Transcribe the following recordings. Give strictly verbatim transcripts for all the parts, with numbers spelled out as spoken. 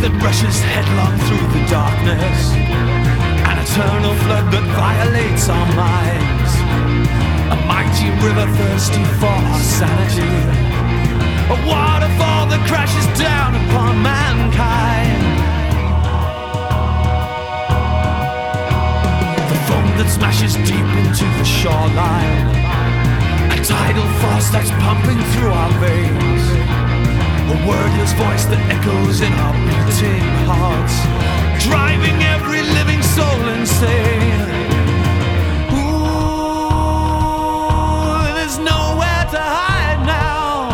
that rushes headlong through the darkness, an eternal flood that violates our minds, a mighty river thirsty for our sanity, a waterfall that crashes down upon mankind, the foam that smashes deep into the shoreline, a tidal force that's pumping through our veins, a wordless voice that echoes in our beating hearts, driving every living soul insane. Ooh, there's nowhere to hide now.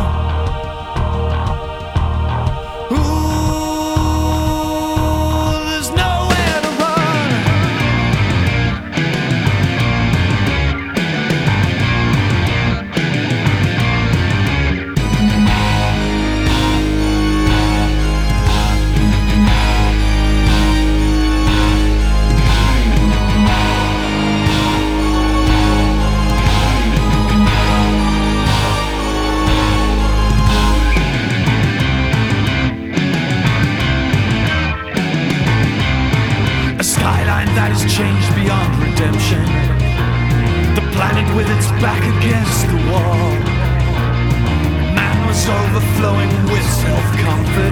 Ooh, there's nowhere to run. That has changed beyond redemption, the planet with its back against the wall. Man was overflowing with self-confidence.